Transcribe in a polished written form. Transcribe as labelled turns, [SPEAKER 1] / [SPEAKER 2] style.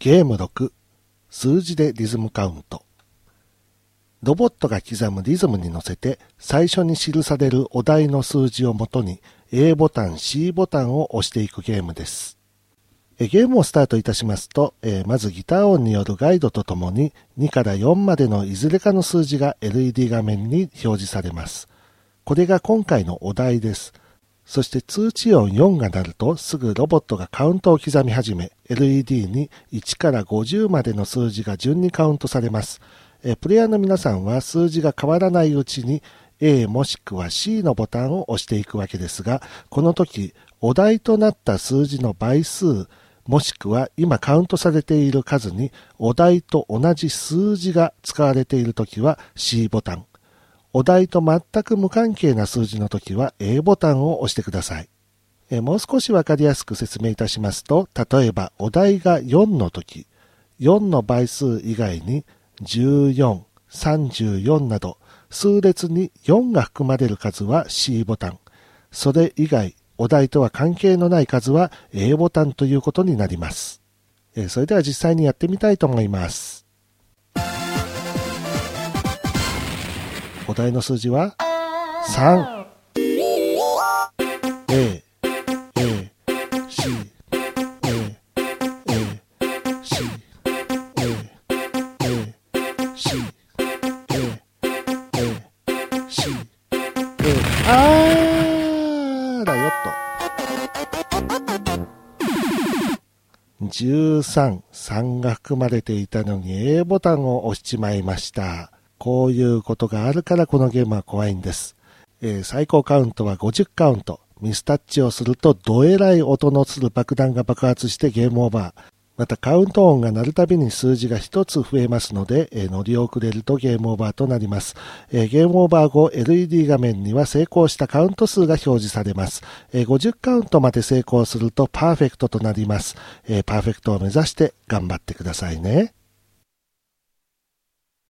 [SPEAKER 1] ゲーム6、数字でリズムカウント。ロボットが刻むリズムに乗せて最初に記されるお題の数字をもとに A ボタン、C ボタンを押していくゲームです。ゲームをスタートいたしますと、まずギター音によるガイドとともに2から4までのいずれかの数字が LED 画面に表示されます。これが今回のお題です。そして通知音4が鳴るとすぐロボットがカウントを刻み始め、LED に1から50までの数字が順にカウントされます。プレイヤーの皆さんは数字が変わらないうちに A もしくは C のボタンを押していくわけですが、この時お題となった数字の倍数もしくは今カウントされている数にお題と同じ数字が使われている時は C ボタン、お題と全く無関係な数字の時は A ボタンを押してください。もう少しわかりやすく説明いたしますと、例えばお題が4の時、4の倍数以外に14、34など数列に4が含まれる数は C ボタン、それ以外お題とは関係のない数は A ボタンということになります。それでは実際にやってみたいと思います。お題の数字は3、A、A、C、A、A、C、A、A、C、A、A、C、A、だよっと。13、3が含まれていたのに A ボタンを押しちまいました。こういうことがあるからこのゲームは怖いんです。最高カウントは50カウント。ミスタッチをするとどえらい音のする爆弾が爆発してゲームオーバー。またカウント音が鳴るたびに数字が1つ増えますので、乗り遅れるとゲームオーバーとなります。ゲームオーバー後 LED 画面には成功したカウント数が表示されます。50カウントまで成功するとパーフェクトとなります。パーフェクトを目指して頑張ってくださいね。